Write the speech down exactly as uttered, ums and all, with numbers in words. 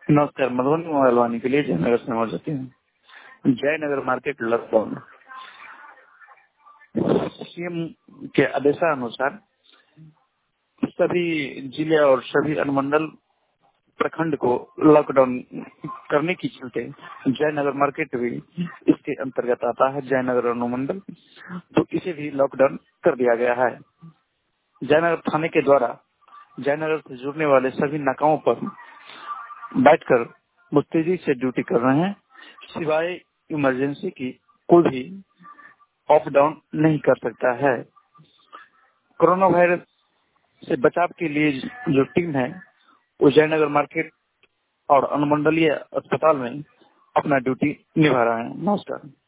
नमस्कार। मधुबनी मोबाइल वाणी के लिए जयनगर से मौजूद जाती हूँ। Jaynagar market lockdown. सीएम के आदेशानुसार सभी जिले और सभी अनुमंडल प्रखंड को लॉकडाउन करने की चलते जयनगर मार्केट भी इसके अंतर्गत आता है। जयनगर अनुमंडल, तो इसे भी लॉकडाउन कर दिया गया है। जयनगर थाने के द्वारा जयनगर से जुड़ने वाले सभी नाकाओं पर बैठकर मुस्तैदी से ड्यूटी कर रहे हैं। सिवाय इमरजेंसी की कोई भी अप डाउन नहीं कर सकता है। कोरोना वायरस से बचाव के लिए जो टीम है वो जयनगर मार्केट और अनुमंडलीय अस्पताल में अपना ड्यूटी निभा रहे हैं। नमस्कार।